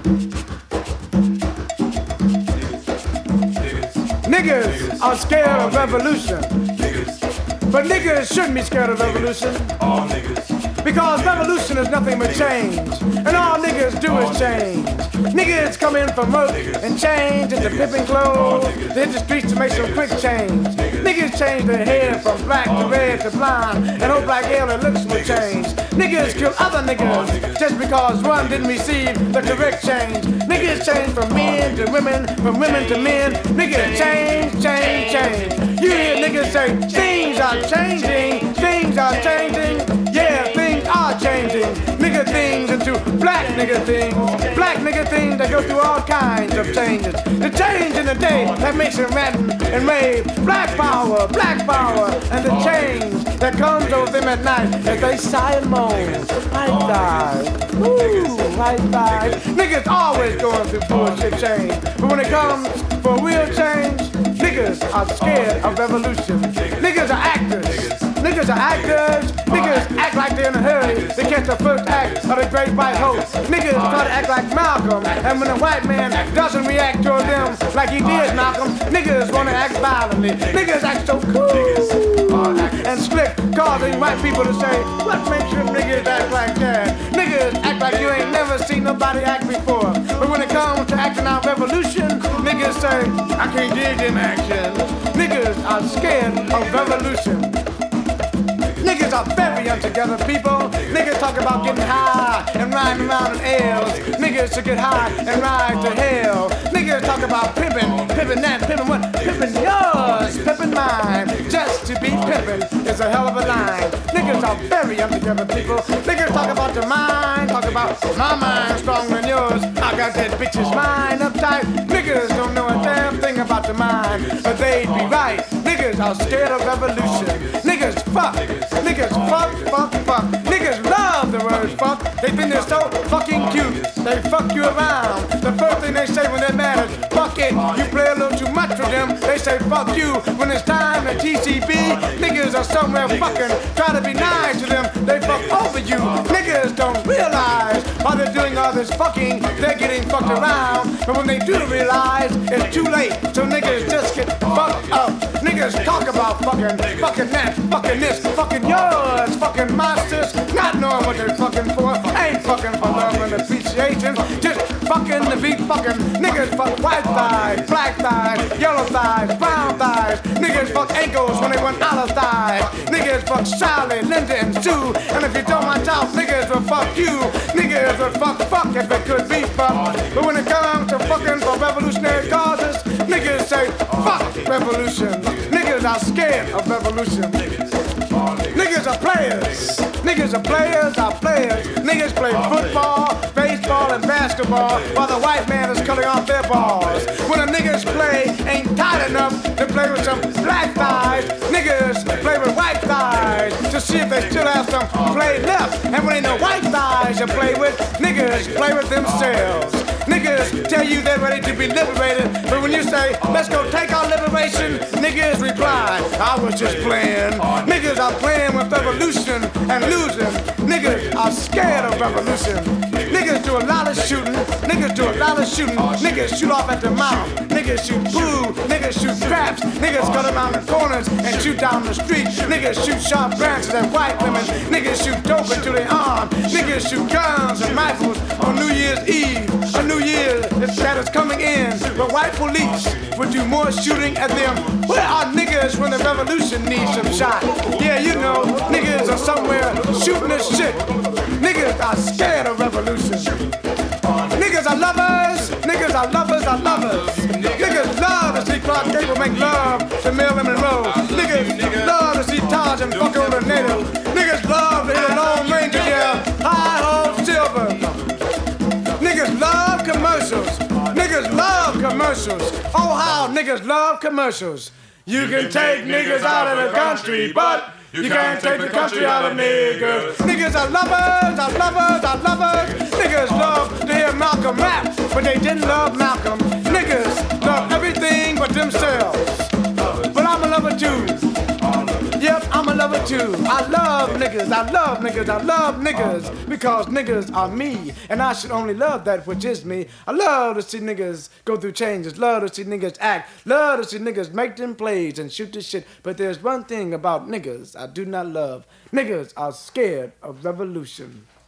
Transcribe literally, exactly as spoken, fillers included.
Niggas are scared of revolution. But niggas shouldn't be scared of revolution. All niggas. Because revolution is nothing but change. And all niggas do is change. Niggas come in from work and change into pimping clothes. They hit the streets to make some quick change. Niggas change their hair from black to red to blonde. And hope like hell their looks will change. Niggas kill other niggas just because one didn't receive the correct change. Niggas change from men to women, from women to men. Niggas change, change, change. You hear niggas say, things are changing, things are changing. Yeah, things are changing. Nigga things into black nigga things. Black nigga things that go through all kinds of changes. The change in the day that makes them rant and rave. Black power, black power, and the change that comes over them at night as they sigh and moan. White die, ooh, white die. Niggas always going through bullshit change. But when it comes for real change, niggas are scared of revolution. Niggas are actors. Niggas are actors. Niggas act like they're in a hurry to catch the first act of the great white hope. Niggas try to act like Malcolm, and when the white man doesn't react toward them like he did Malcolm, niggas want to act violently. Niggas act so cool and slick, causing white people to say, what makes you niggas act like that? Niggas act like you ain't never seen nobody act before. But when it comes to acting out revolution, niggas say, I can't dig them actions. Niggas are scared of revolution. Niggas are very untogether people. Niggas talk about getting high and riding around in L's. Niggas should get high and ride to hell. Niggas talk about pimping, pimping that, pimping what? Pimping yours, pimping mine. Just to be pimping is a hell of a line. Niggas are very untogether people. Niggas talk about the mind, talk about my mind stronger than yours. I got that bitch's mind uptight. Niggas don't know a damn thing about the mind, but they'd be right. Niggas are scared of revolution. Niggas fuck. Niggas fuck, fuck, fuck. Niggas love the word fuck. They think they're so fucking cute. They fuck you around. The first thing they say when they're mad is fuck it. You play a little too much with them. They say fuck you. When it's time at T C B, niggas are somewhere fucking. Try to be nice to them. They fuck over you. Niggas don't realize while they're doing all this fucking, they're getting fucked around. But when they do realize, it's too late. So niggas just get fucked up. Niggas talk about fucking, fucking that, fucking this, fucking yours, fucking monsters, not knowing what they're fucking for. Ain't fucking for love and appreciation. Just fucking to be fucking. Niggas fuck white thighs, black thighs, yellow thighs, brown thighs. Niggas fuck ankles when they want olive thighs. Niggas fuck Sally, Linda, and Sue. And if you don't watch out, niggas will fuck you. Niggas will fuck fuck if it could be fucked. But when it comes to fucking for revolutionary causes, niggas say fuck revolution. Niggas are scared of revolution. Niggas are players. Niggas are players, are players. Niggas play football, baseball, and basketball while the white man is cutting off their balls. When the niggas play ain't tight enough to play with some black thighs, niggas play with white thighs to see if they still have some play left. And when ain't no white thighs to play with, niggas play with themselves. Niggas tell you they're ready to be liberated, but when you say, let's go take our liberation, niggas reply, I was just playing. Niggas are playing with revolution and losing. Niggas are scared of revolution. Niggas do a lot of shooting. Niggas do a lot of shooting. Niggas shoot off at the mouth. Niggas shoot poo. Niggas shoot craps. Niggas cut around the corners and shoot down the street. Niggas shoot sharp branches at white women. Niggas shoot dope into their arm. Niggas shoot guns and rifles on New Year's Eve. A New Year that is coming in, but white police would do more shooting at them. Where are niggas when the revolution needs some shot? Yeah, you know, niggas are somewhere shooting this shit. Niggas are scared of revolution. Niggas are lovers. Niggas are lovers are lovers. Niggas love to see Clark Gable make love to Marilyn Monroe. Niggas love to see Taj and fuck on the native. Niggas love to hear the Lone Ranger yell, hi-ho, silver. Niggas love commercials. Niggas love commercials. Oh, how niggas love commercials. You can take niggas out of the country, but you can't take the country out of niggas. Niggas are lovers, are lovers, are lovers. Niggas love to hear Malcolm rap, but they didn't love Malcolm. Niggas love everything but themselves. But I'm a lover too. Yep, I'm a lover love it too. I love niggas, I love niggas, I love niggas, because niggas are me, and I should only love that which is me. I love to see niggas go through changes, love to see niggas act, love to see niggas make them plays and shoot the shit. But there's one thing about niggas I do not love. Niggas are scared of revolution.